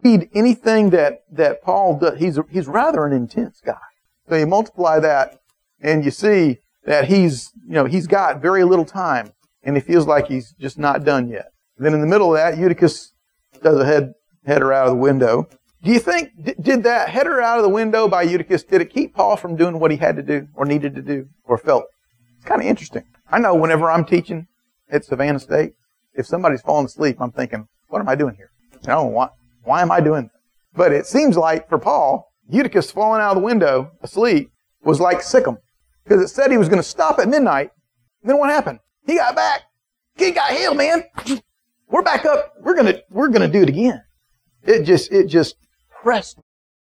read anything that Paul does, he's rather an intense guy. So you multiply that, and you see that he's got very little time, and he feels like he's just not done yet. Then in the middle of that, Eutychus does a header out of the window. Do you think, did that header out of the window by Eutychus, did it keep Paul from doing what he had to do, or needed to do, or felt? It's kind of interesting. I know whenever I'm teaching at Savannah State, if somebody's falling asleep, I'm thinking, what am I doing here? I don't know why am I doing this? But it seems like for Paul, Eutychus falling out of the window asleep was like Sikkim. Because it said he was going to stop at midnight. And then what happened? He got back. He got healed, man. We're back up. We're gonna do it again. It just pressed.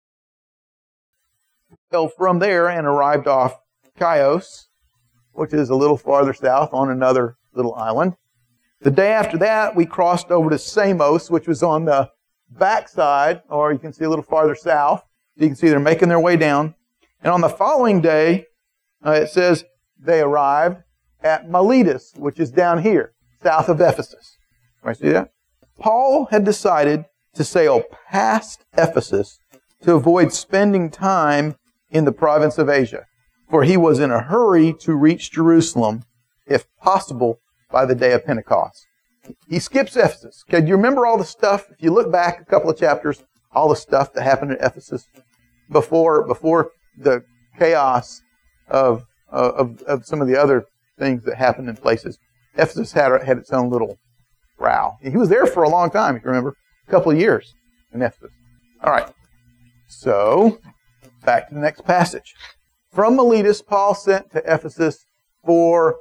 Fell from there and arrived off Chios, which is a little farther south on another little island. The day after that, we crossed over to Samos, which was on the backside, or you can see a little farther south. You can see they're making their way down. And on the following day, it says they arrived at Miletus, which is down here, south of Ephesus. Right, see that? Paul had decided to sail past Ephesus to avoid spending time in the province of Asia, for he was in a hurry to reach Jerusalem, if possible, by the day of Pentecost. He skips Ephesus. Okay, do you remember all the stuff? If you look back a couple of chapters, all the stuff that happened at Ephesus before the chaos of some of the other things that happened in places. Ephesus had its own little row. He was there for a long time, if you remember, a couple of years in Ephesus. All right. So, back to the next passage. From Miletus, Paul sent to Ephesus for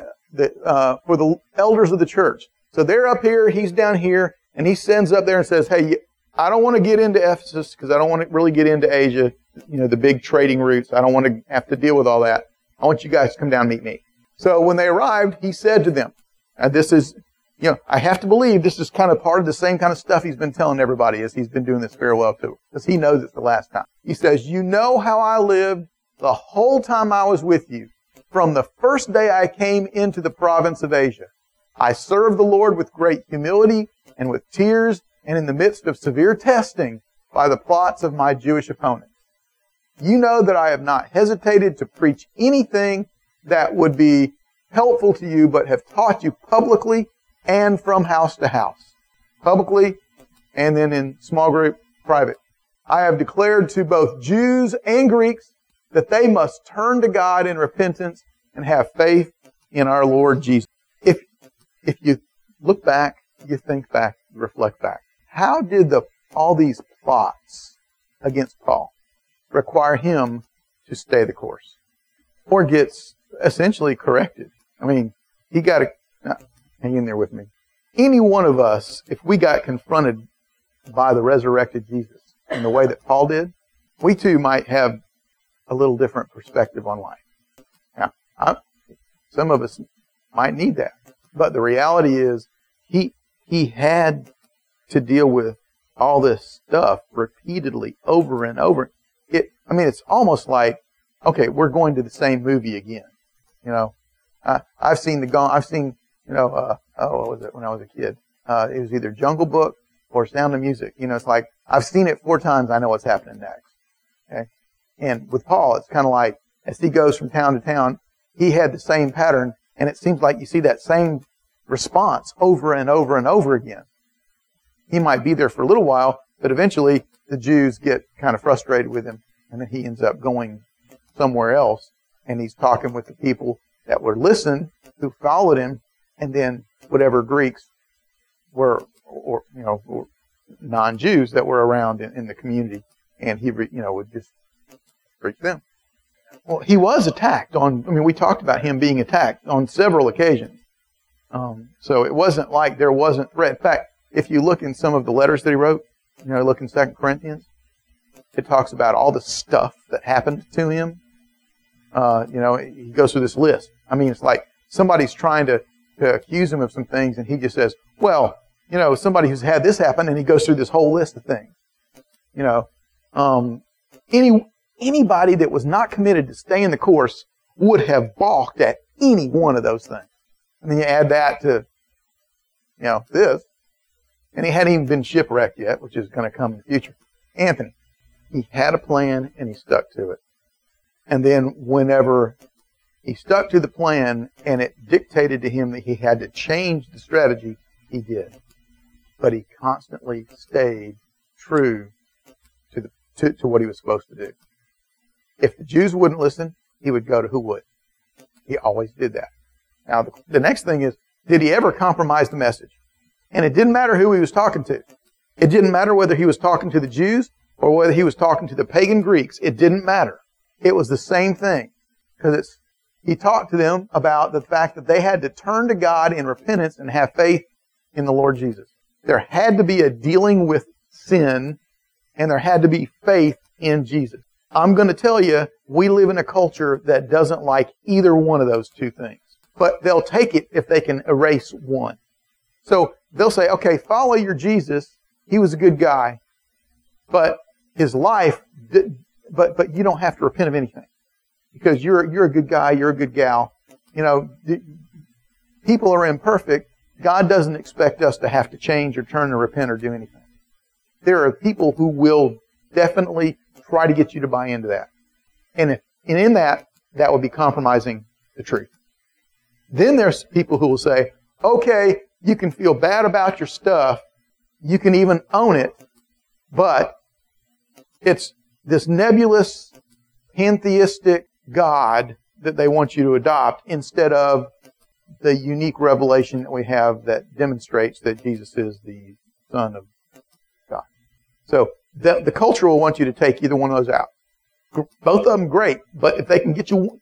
the elders of the church. So they're up here, he's down here, and he sends up there and says, hey, I don't want to get into Ephesus because I don't want to really get into Asia, the big trading routes. I don't want to have to deal with all that. I want you guys to come down and meet me. So when they arrived, he said to them, and this is, I have to believe this is kind of part of the same kind of stuff he's been telling everybody as he's been doing this farewell tour, because he knows it's the last time. He says, you know how I lived the whole time I was with you, from the first day I came into the province of Asia. I served the Lord with great humility and with tears and in the midst of severe testing by the plots of my Jewish opponents. You know that I have not hesitated to preach anything that would be helpful to you, but have taught you publicly and from house to house. Publicly, and then in small group, private. I have declared to both Jews and Greeks that they must turn to God in repentance and have faith in our Lord Jesus. If you look back, you think back, you reflect back. How did all these plots against Paul require him to stay the course? Or gets essentially corrected? I mean, he got to, hang in there with me. Any one of us, if we got confronted by the resurrected Jesus in the way that Paul did, we too might have a little different perspective on life. Now, some of us might need that. But the reality is, he had to deal with all this stuff repeatedly over and over. It's almost like, okay, we're going to the same movie again. I've seen, what was it when I was a kid? It was either Jungle Book or Sound of Music. It's like, I've seen it 4 times, I know what's happening next. Okay? And with Paul, it's kind of like, as he goes from town to town, he had the same pattern, and it seems like you see that same response over and over and over again. He might be there for a little while, but eventually the Jews get kind of frustrated with him, and then he ends up going somewhere else, and he's talking with the people that would listen, who followed him, and then whatever Greeks were, or non-Jews that were around in the community, and he would just preach them. Well, he was attacked we talked about him being attacked on several occasions. So it wasn't like there wasn't threat. In fact, if you look in some of the letters that he wrote, look in 2 Corinthians, it talks about all the stuff that happened to him. He goes through this list. It's like somebody's trying to accuse him of some things, and he just says, well, somebody who's had this happen, and he goes through this whole list of things. Anybody that was not committed to stay in the course would have balked at any one of those things. And then you add that to, this. And he hadn't even been shipwrecked yet, which is going to come in the future. Anthony, he had a plan and he stuck to it. And then whenever he stuck to the plan and it dictated to him that he had to change the strategy, he did. But he constantly stayed true to what he was supposed to do. If the Jews wouldn't listen, he would go to who would. He always did that. Now, the next thing is, did he ever compromise the message? And it didn't matter who he was talking to. It didn't matter whether he was talking to the Jews or whether he was talking to the pagan Greeks. It didn't matter. It was the same thing. Because he talked to them about the fact that they had to turn to God in repentance and have faith in the Lord Jesus. There had to be a dealing with sin, and there had to be faith in Jesus. I'm going to tell you, we live in a culture that doesn't like either one of those two things. But they'll take it if they can erase one. So they'll say, okay, follow your Jesus. He was a good guy. But his life, but you don't have to repent of anything. Because you're a good guy, you're a good gal. You know, people are imperfect. God doesn't expect us to have to change or turn or repent or do anything. There are people who will definitely try to get you to buy into that. And in that would be compromising the truth. Then there's people who will say, okay, you can feel bad about your stuff. You can even own it. But it's this nebulous, pantheistic God that they want you to adopt instead of the unique revelation that we have that demonstrates that Jesus is the Son of God. So the culture will want you to take either one of those out. Both of them great, but if they can get you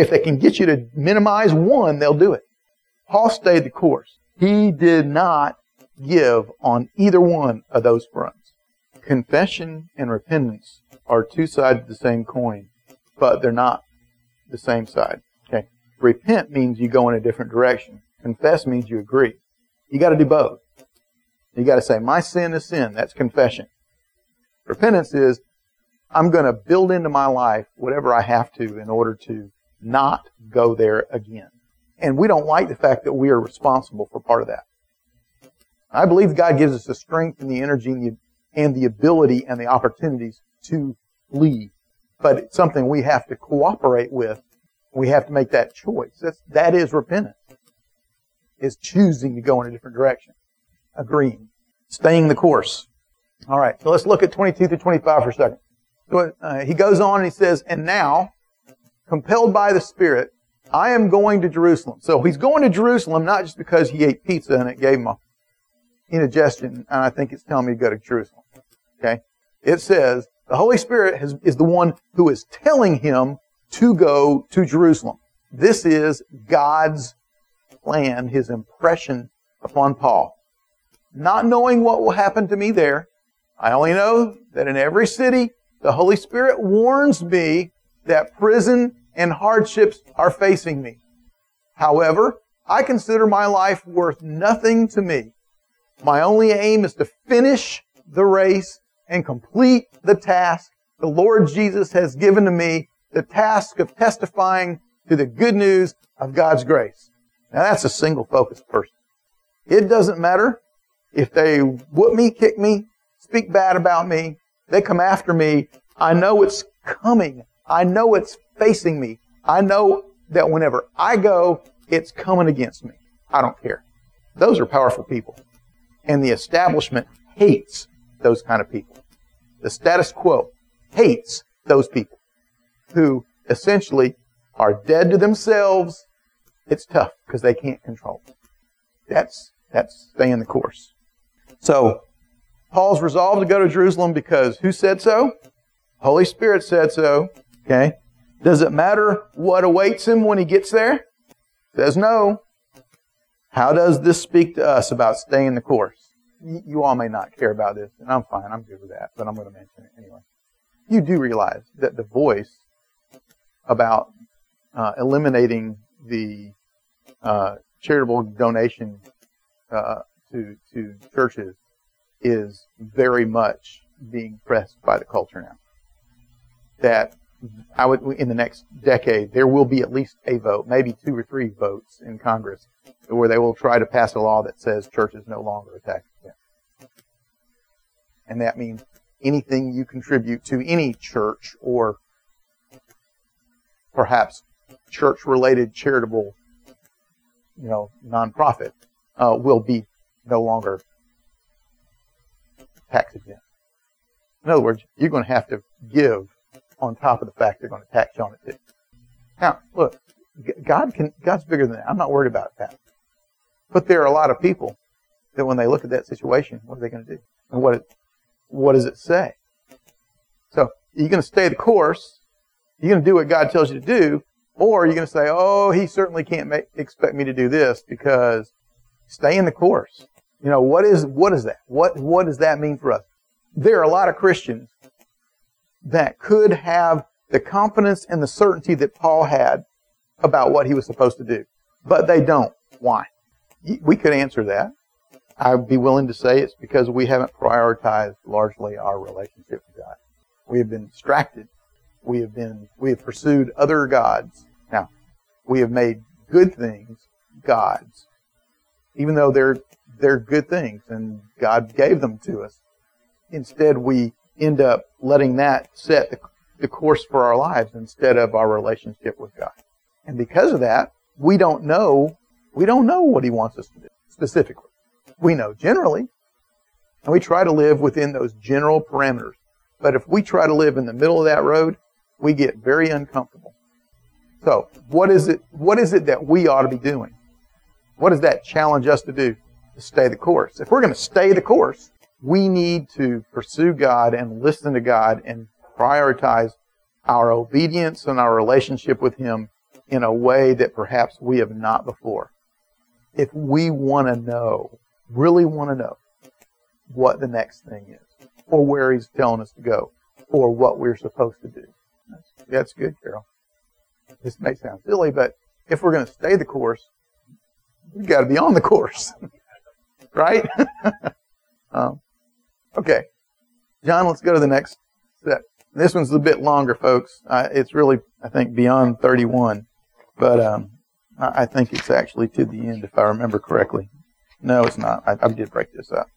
to minimize one, they'll do it. Paul stayed the course. He did not give on either one of those fronts. Confession and repentance are two sides of the same coin, but they're not the same side. Okay? Repent means you go in a different direction. Confess means you agree. You got to do both. You got to say, my sin is sin. That's confession. Repentance is, I'm going to build into my life whatever I have to in order to not go there again. And we don't like the fact that we are responsible for part of that. I believe God gives us the strength and the energy and the ability and the opportunities to leave. But it's something we have to cooperate with. We have to make that choice. That is repentance. Is choosing to go in a different direction. Agreeing. Staying the course. All right, so let's look at 22 through 25 for a second. So, he goes on and he says, and now, compelled by the Spirit, I am going to Jerusalem. So he's going to Jerusalem not just because he ate pizza and it gave him a indigestion, and I think it's telling me to go to Jerusalem. Okay? It says, the Holy Spirit is the one who is telling him to go to Jerusalem. This is God's plan, His impression upon Paul. Not knowing what will happen to me there, I only know that in every city, the Holy Spirit warns me that prison and hardships are facing me. However, I consider my life worth nothing to me. My only aim is to finish the race and complete the task the Lord Jesus has given to me, the task of testifying to the good news of God's grace. Now that's a single-focused person. It doesn't matter if they whoop me, kick me, speak bad about me, they come after me. I know it's coming. I know it's facing me. I know that whenever I go, it's coming against me. I don't care. Those are powerful people. And the establishment hates those kind of people. The status quo hates those people who essentially are dead to themselves. It's tough because they can't control it. That's staying the course. So, Paul's resolved to go to Jerusalem because who said so? Holy Spirit said so. Okay? Does it matter what awaits him when he gets there? Says no. How does this speak to us about staying the course? You all may not care about this, and I'm fine. I'm good with that, but I'm going to mention it anyway. You do realize that the voice about eliminating the charitable donation to churches is very much being pressed by the culture now. That in the next decade, there will be at least a vote, maybe 2 or 3 votes in Congress, where they will try to pass a law that says church is no longer a tax exempt. And that means anything you contribute to any church or perhaps church-related charitable, nonprofit will be no longer tax exempt. In other words, you're going to have to give on top of the fact they're going to tax you on it too. Now, look, God's bigger than that. I'm not worried about that. But there are a lot of people that when they look at that situation, what are they going to do? And what does it say? So, you're going to stay the course. You're going to do what God tells you to do. Or you're going to say, oh, he certainly can't expect me to do this because stay in the course. What is that? What does that mean for us? There are a lot of Christians that could have the confidence and the certainty that Paul had about what he was supposed to do. But they don't. Why? We could answer that. I'd be willing to say it's because we haven't prioritized largely our relationship with God. We have been distracted. We have pursued other gods. Now, we have made good things gods, even though they're good things and God gave them to us. Instead, we end up letting that set the course for our lives instead of our relationship with God. And because of that, we don't know what he wants us to do specifically. We know generally, and we try to live within those general parameters. But if we try to live in the middle of that road, we get very uncomfortable. So, what is it that we ought to be doing? What does that challenge us to do? To stay the course. If we're going to stay the course, we need to pursue God and listen to God and prioritize our obedience and our relationship with him in a way that perhaps we have not before. If we want to know, really want to know what the next thing is, or where he's telling us to go, or what we're supposed to do. That's good, Carol. This may sound silly, but if we're going to stay the course, we've got to be on the course. Right? Okay. John, let's go to the next set. This one's a bit longer, folks. It's really, I think, beyond 31. But I think it's actually to the end, if I remember correctly. No, it's not. I did break this up.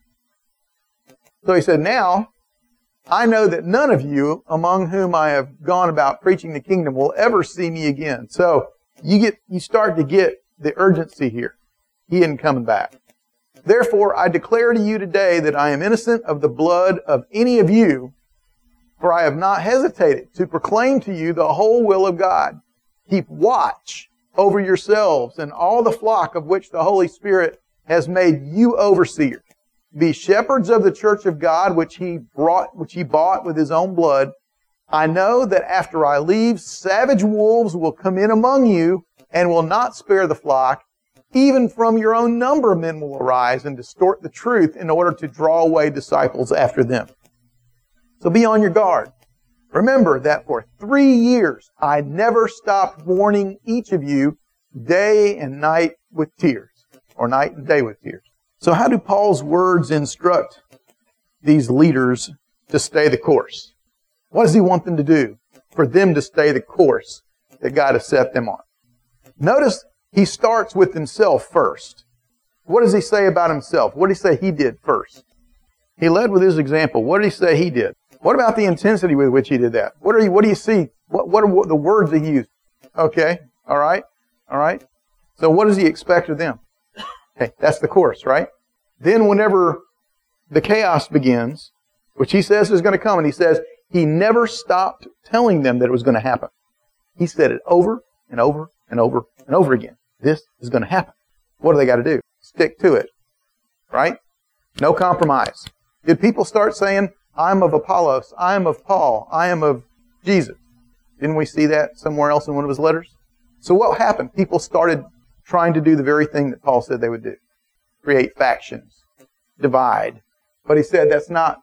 So he said, now, I know that none of you among whom I have gone about preaching the kingdom will ever see me again. So you start to get the urgency here. He isn't coming back. Therefore, I declare to you today that I am innocent of the blood of any of you, for I have not hesitated to proclaim to you the whole will of God. Keep watch over yourselves and all the flock of which the Holy Spirit has made you overseers. Be shepherds of the church of God, which he bought with his own blood. I know that after I leave, savage wolves will come in among you and will not spare the flock. Even from your own number, men will arise and distort the truth in order to draw away disciples after them. So be on your guard. Remember that for 3 years, I never stopped warning each of you day and night with tears, or night and day with tears. So how do Paul's words instruct these leaders to stay the course? What does he want them to do for them to stay the course that God has set them on? Notice he starts with himself first. What does he say about himself? What did he say he did first? He led with his example. What did he say he did? What about the intensity with which he did that? What do you see? What are the words that he used? Okay. All right. So what does he expect of them? Okay. That's the course, right? Then whenever the chaos begins, which he says is going to come, and he says he never stopped telling them that it was going to happen. He said it over and over and over and over again. This is going to happen. What do they got to do? Stick to it. Right? No compromise. Did people start saying, I'm of Apollos, I am of Paul, I am of Jesus? Didn't we see that somewhere else in one of his letters? So what happened? People started trying to do the very thing that Paul said they would do. Create factions. Divide. But he said that's not.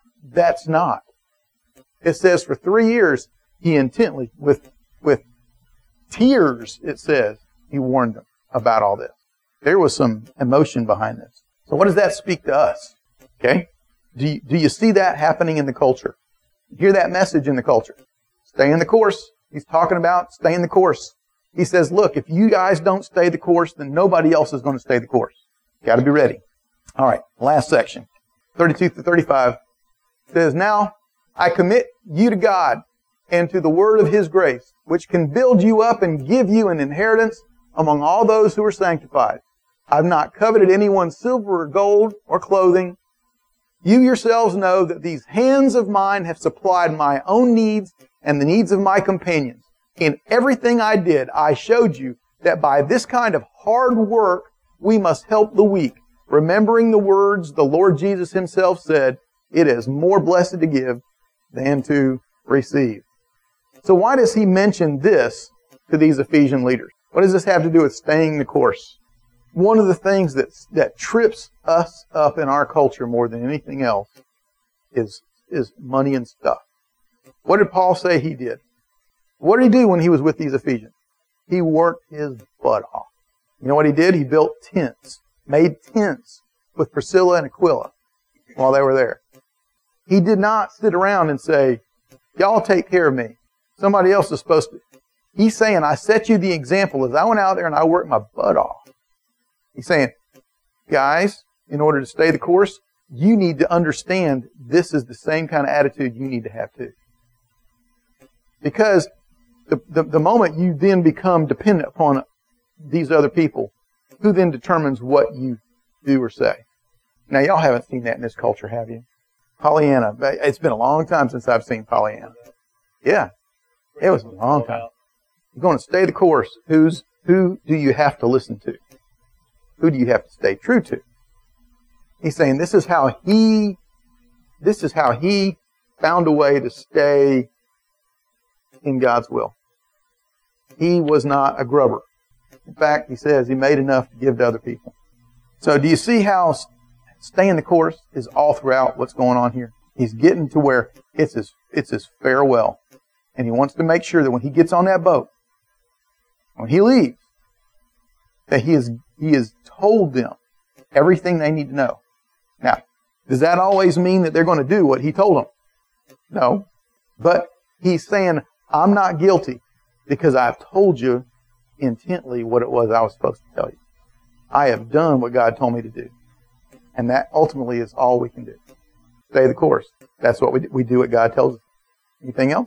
It says for 3 years, he intently, with tears, it says, he warned them about all this. There was some emotion behind this. So what does that speak to us? Okay? Do you see that happening in the culture? You hear that message in the culture? Stay in the course. He's talking about stay in the course. He says, look, if you guys don't stay the course, then nobody else is going to stay the course. Got to be ready. All right, last section, 32 to 35. It says, now I commit you to God and to the word of His grace, which can build you up and give you an inheritance among all those who are sanctified. I've not coveted anyone's silver or gold or clothing. You yourselves know that these hands of mine have supplied my own needs and the needs of my companions. In everything I did, I showed you that by this kind of hard work, we must help the weak, remembering the words the Lord Jesus Himself said, it is more blessed to give than to receive. So why does He mention this to these Ephesian leaders? What does this have to do with staying the course? One of the things that trips us up in our culture more than anything else is money and stuff. What did Paul say he did? What did he do when he was with these Ephesians? He worked his butt off. You know what he did? He built tents, made tents with Priscilla and Aquila while they were there. He did not sit around and say, y'all take care of me. Somebody else is supposed to. He's saying, I set you the example as I went out there and I worked my butt off. He's saying, guys, in order to stay the course, you need to understand this is the same kind of attitude you need to have too. Because the moment you then become dependent upon these other people, who then determines what you do or say? Now, y'all haven't seen that in this culture, have you? Pollyanna. It's been a long time since I've seen Pollyanna. Yeah, it was a long time. You're going to stay the course. Who do you have to listen to? Who do you have to stay true to? He's saying this is how he found a way to stay in God's will. He was not a grubber. In fact, he says he made enough to give to other people. So do you see how staying the course is all throughout what's going on here? He's getting to where it's his farewell. And he wants to make sure that when he gets on that boat, when he leaves, that he has told them everything they need to know. Now, does that always mean that they're going to do what he told them? No. But he's saying, I'm not guilty because I've told you intently what it was I was supposed to tell you. I have done what God told me to do. And that ultimately is all we can do. Stay the course. That's what we do what God tells us. Anything else?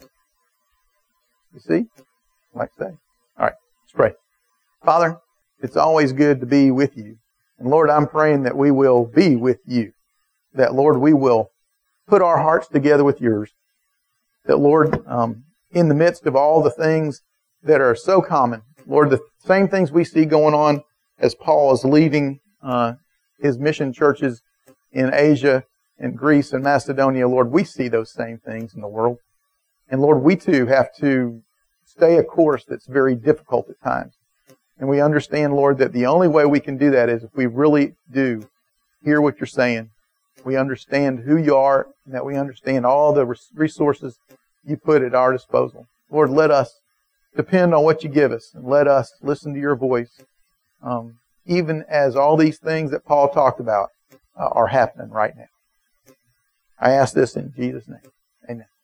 You see? Like I say. All right, let's pray. Father, it's always good to be with you. And Lord, I'm praying that we will be with you. That, Lord, we will put our hearts together with yours. That, Lord, in the midst of all the things that are so common, Lord, the same things we see going on as Paul is leaving his mission churches in Asia and Greece and Macedonia, Lord, we see those same things in the world. And Lord, we too have to stay a course that's very difficult at times. And we understand, Lord, that the only way we can do that is if we really do hear what you're saying. We understand who you are, and that we understand all the resources you put at our disposal. Lord, let us depend on what you give us, and let us listen to your voice, even as all these things that Paul talked about are happening right now. I ask this in Jesus' name. Amen.